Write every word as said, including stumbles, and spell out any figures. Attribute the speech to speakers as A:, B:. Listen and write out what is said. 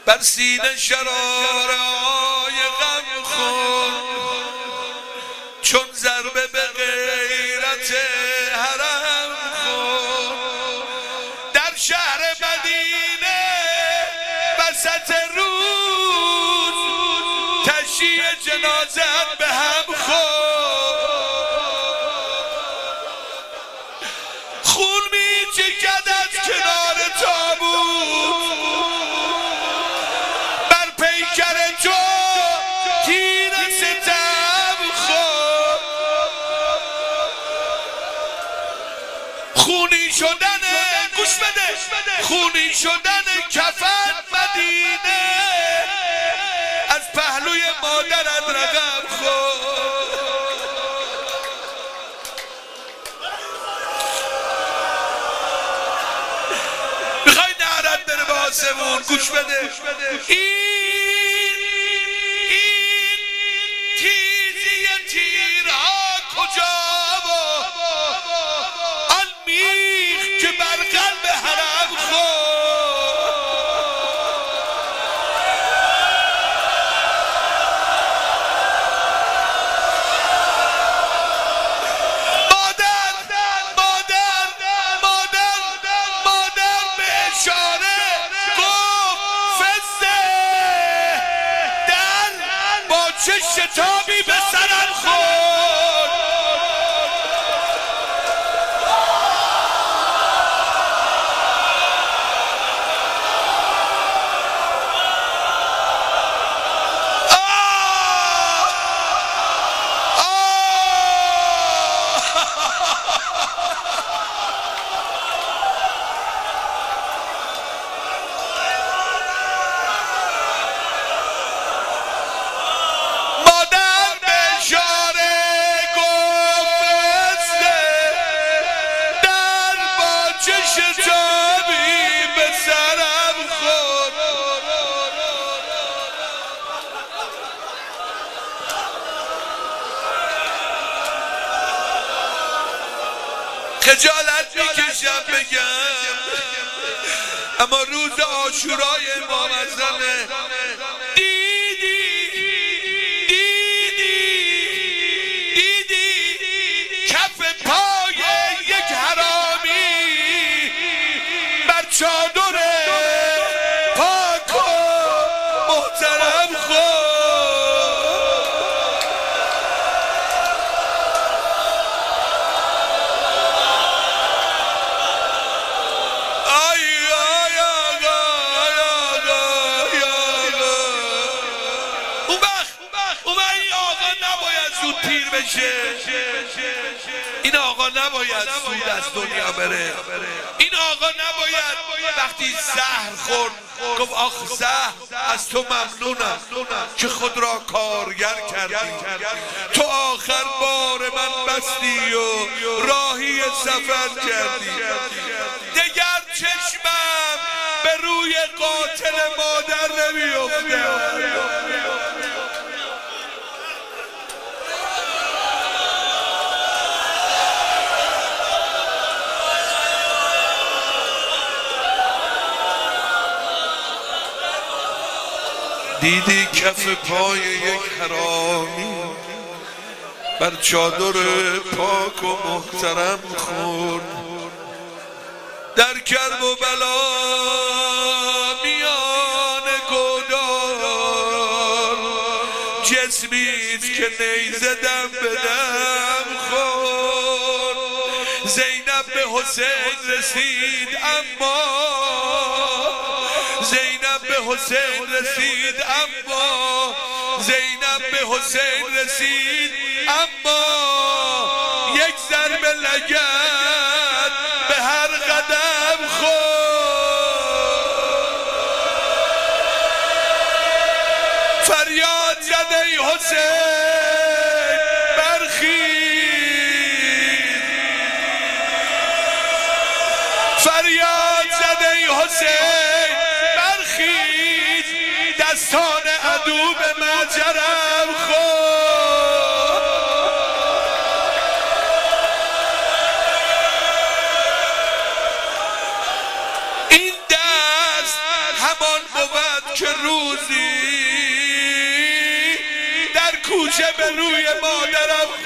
A: بر سینه شراره‌های غم خون، چون ضربه به غیرت حرم خون. در شهر مدینه وسط روز تشییع جنازت به هم خورد. خون می چکد از کنار تابوت، بر پیکر تو تیر ستم خورد. خونی شدن گوش بده، خونی شدن کفن مدینه از پهلوی مادرت رقم خورد. میخوای نهرت بره به آسمون، گوش بده. این این تیزی تیرها کجا و آن میخ که بر قلب حرم خورد. مادر مادر مادر مادر به اشاره گفت فزه در با چه شتابی به سرم خورد. مادر به اشاره گفت در با چه شتابی به سرم خورد. خجالت میکشم بگم، اما روز عاشورای امام اعظمه. دیدی دیدی دیدی کف پای یک حرامی بر چادر پاک و محترم خورد. زود پیر بشه، این آقا نباید زود از دنیا بره. این آقا نباید وقتی زهر خورد گفت آخ زهر از تو ممنونم که خود را کارگر کردی، تو آخر بار من بستی و راهی سفر کردی. دگر چشمم به روی قاتل مادر نمیفته. دیدی کف پای یک حرامی بر چادر پاک و محترم خورد. در کرب و بلا میان گودار جسمیست که نیزه دم به دم خورد. زینب به حسین رسید اما زینب به حسین رسید اما زینب به حسین رسید اما یک ضرب لگد به هر قدم خورد. فریاد زد ای حسین برخیز، فریاد زد ای حسین برخیز، دستان عدو به مجرم خورد. این دست همان بود که روزی در کوچه به روی مادرم